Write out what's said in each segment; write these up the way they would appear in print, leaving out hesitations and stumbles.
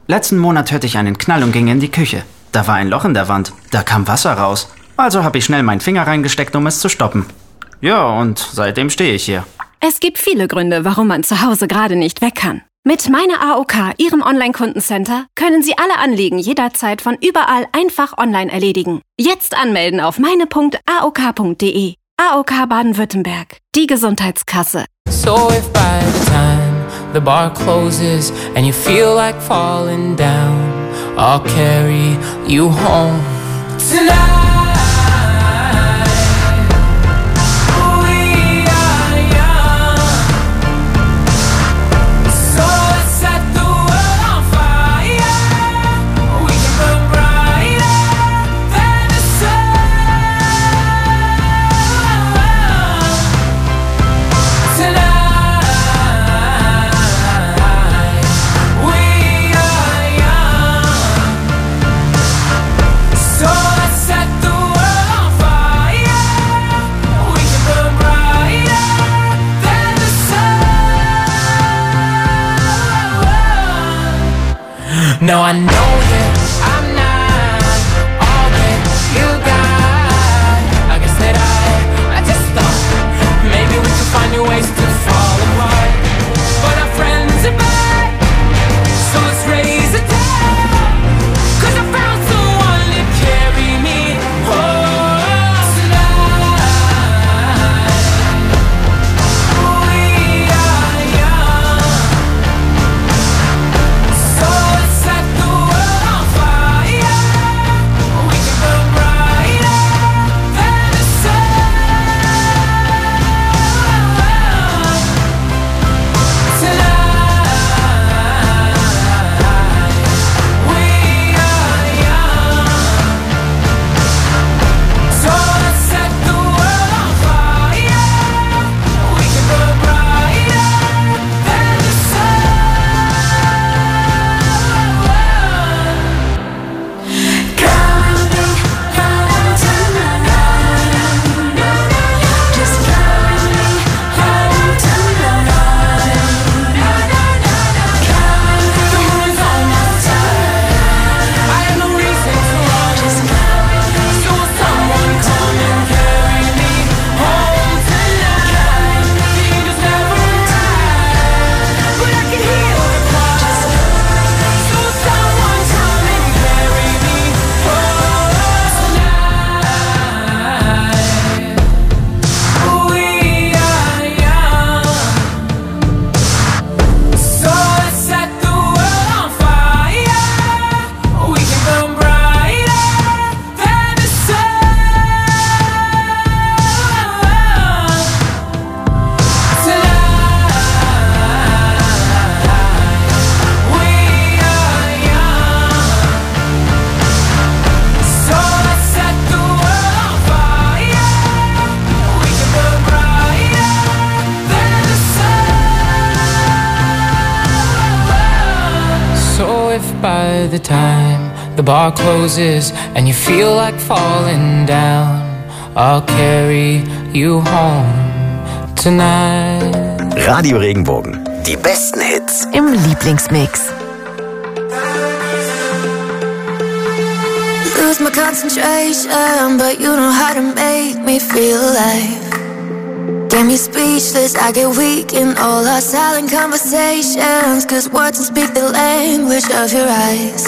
Letzten Monat hörte ich einen Knall und ging in die Küche. Da war ein Loch in der Wand. Da kam Wasser raus. Also habe ich schnell meinen Finger reingesteckt, um es zu stoppen. Ja, und seitdem stehe ich hier. Es gibt viele Gründe, warum man zu Hause gerade nicht weg kann. Mit Meine AOK, Ihrem Online-Kundencenter, können Sie alle Anliegen jederzeit von überall einfach online erledigen. Jetzt anmelden auf meine.aok.de. AOK Baden-Württemberg, die Gesundheitskasse. So if by the time the bar closes and you feel like falling down, I'll carry you home tonight. No, I know that I'm not all that you got. I guess that I just thought maybe we could find new ways to fall apart. But our friends are back, so let's raise a toast. 'Cause I found someone to carry me home tonight. We are young, so let's set the world on fire. We can burn brighter than the sun tonight. We are young, so let's set the world on fire. We can burn brighter than the sun. Coming home tonight. Just coming home tonight. The moon's almost time. I have no reason to run. So will someone come and carry me home tonight? The angels never arrive, but I can hear the choir. So will someone come and carry me home tonight? We are young, so let's set the world on fire. We can burn brighter than the sun tonight. We are young, so let's set the world on fire. We can burn brighter than the sun. So if by the time the bar closes and you feel like falling down, I'll carry you home tonight. Radio Regenbogen. Die besten Hits. Im Lieblingsmix. Lose my concentration, but you know how to make me feel alive. Get me speechless, I get weak in all our silent conversations, 'cause words don't speak the language of your eyes.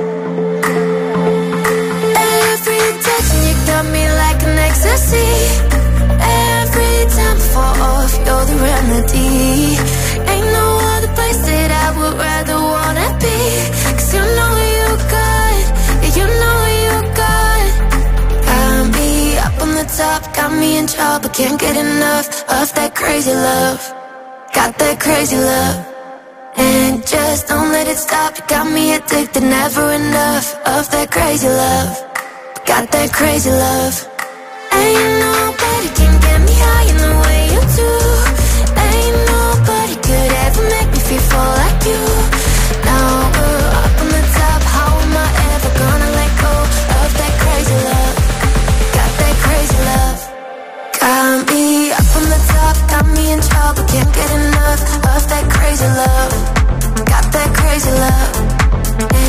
Every touch you got me like an ecstasy. Every time I fall off, you're the remedy. Ain't no other place that I would rather wanna be, 'cause you know you're good, yeah, you know you're good. Got me up on the top, got me in trouble, can't get enough of that crazy love. Got that crazy love, and just don't let it stop. You got me addicted, never enough of that crazy love. Got that crazy love. Ain't nobody can get me high in the way you do. Ain't nobody could ever make me feel full like you. Now we're up on the top, how am I ever gonna let go of that crazy love? Got that crazy love. Got me up on the top, got me in trouble, can't get enough of that crazy love. Got that crazy love.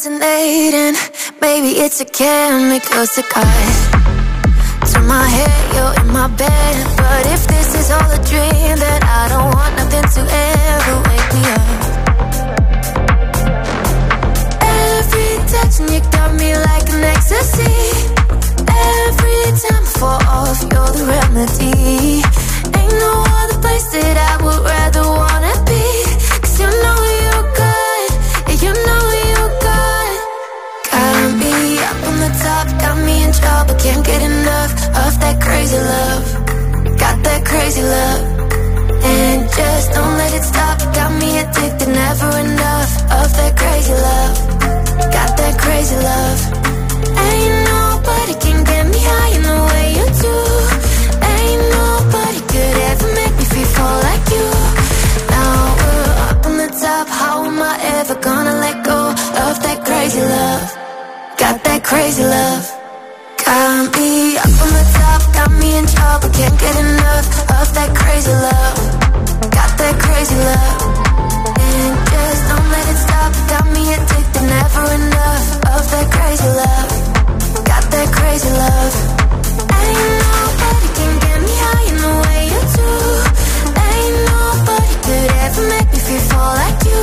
hallucinating. Maybe it's a chemical cigar. To my head, you're in my bed. But if this is all a dream, then I don't want nothing to ever wake me up. Every touch and you got me like an ecstasy. Every time I fall off, you're the remedy. Ain't no other place that I would rather wanna be. 'Cause you know you're good, yeah, you know you're good. Got me up on the top, got me in trouble, can't get enough of that crazy love. Got that crazy love. And just don't let it stop, got me addicted, never enough of that crazy love. Got that crazy love. Ain't nobody can get me high in the way you do. Ain't nobody could ever make me feel fall like you. Now we're up on the top, how am I ever gonna let go of that crazy love? Got that crazy love. Got me up on the top, got me in trouble, can't get enough of that crazy love. Got that crazy love. And just don't let it stop, got me addicted, never enough of that crazy love. Got that crazy love. Ain't nobody can get me high in the way you do. Ain't nobody could ever make me feel fall like you.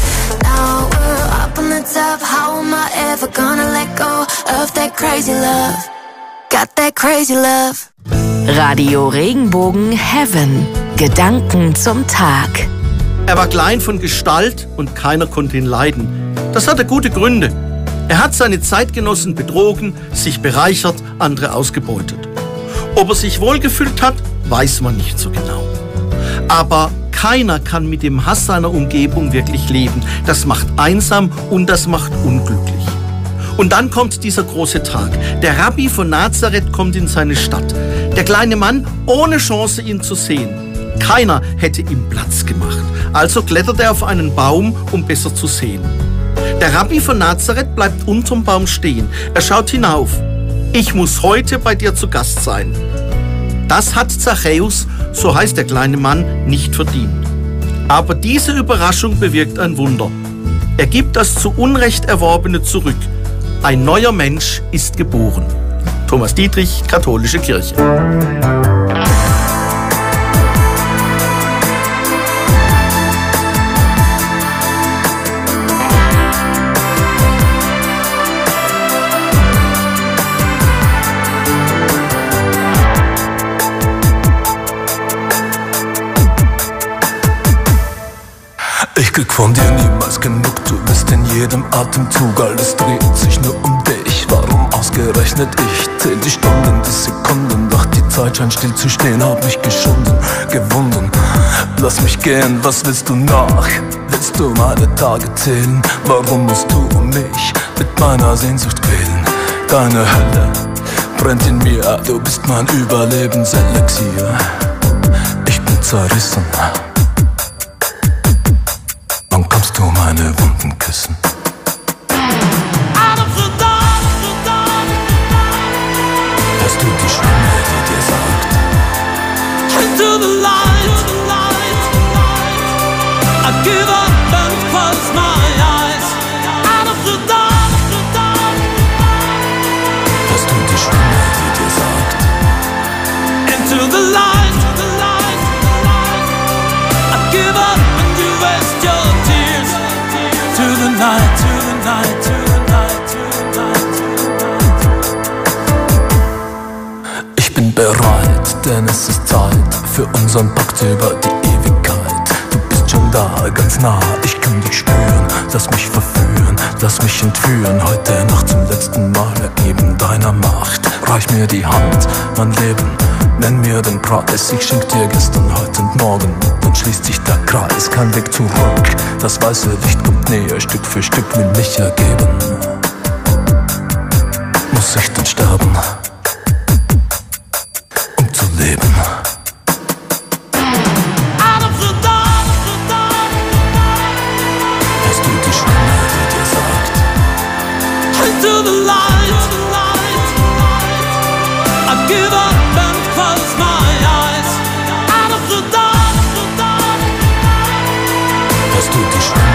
Now we're up on the top, how am I ever gonna let go of that crazy love? Got that crazy love. Radio Regenbogen Heaven. Gedanken zum Tag. Er war klein von Gestalt und keiner konnte ihn leiden. Das hatte gute Gründe. Er hat seine Zeitgenossen betrogen, sich bereichert, andere ausgebeutet. Ob er sich wohlgefühlt hat, weiß man nicht so genau. Aber keiner kann mit dem Hass seiner Umgebung wirklich leben. Das macht einsam und das macht unglücklich. Und dann kommt dieser große Tag. Der Rabbi von Nazareth kommt in seine Stadt. Der kleine Mann ohne Chance, ihn zu sehen. Keiner hätte ihm Platz gemacht. Also klettert er auf einen Baum, um besser zu sehen. Der Rabbi von Nazareth bleibt unterm Baum stehen. Er schaut hinauf. Ich muss heute bei dir zu Gast sein. Das hat Zachäus, so heißt der kleine Mann, nicht verdient. Aber diese Überraschung bewirkt ein Wunder. Er gibt das zu Unrecht Erworbene zurück. Ein neuer Mensch ist geboren. Thomas Dietrich, Katholische Kirche. Ich krieg von dir niemals genug, du bist in jedem Atemzug, alles dreht sich nur um dich. Warum ausgerechnet ich? Zähl die Stunden, die Sekunden, doch die Zeit scheint still zu stehen, hab mich geschunden, gewunden. Lass mich gehen, was willst du noch? Willst du meine Tage zählen? Warum musst du mich mit meiner Sehnsucht quälen? Deine Hölle brennt in mir, du bist mein Überlebenselixier. Ich bin zerrissen. Wann kommst du meine Wunden küssen? Hörst du die Stimme, die dir sagt: Into the light, I give up and close my eyes. Out of the dark, hörst du die Stimme, die dir sagt: Into the light, I give up and you waste your tears. To the night, to the night, to the night, to the night, to the night. Ich bin bereit, denn es ist Zeit für unseren Pakt über die Ewigkeit. Du bist schon da, ganz nah, ich kann dich spüren. Lass mich verführen, lass mich entführen. Heute Nacht zum letzten Mal ergeben deiner Macht. Reich mir die Hand, mein Leben, nenn mir den Preis. Ich schenk dir gestern, heute und morgen. Dann schließt sich der Kreis, kein Weg zurück. Das weiße Licht kommt näher, Stück für Stück will mich ergeben. Muss ich denn sterben, um zu leben? Hörst du die Stimme, die dir sagt: Into the light, I give up and close my eyes. Out of the dark, hörst du die Stimme?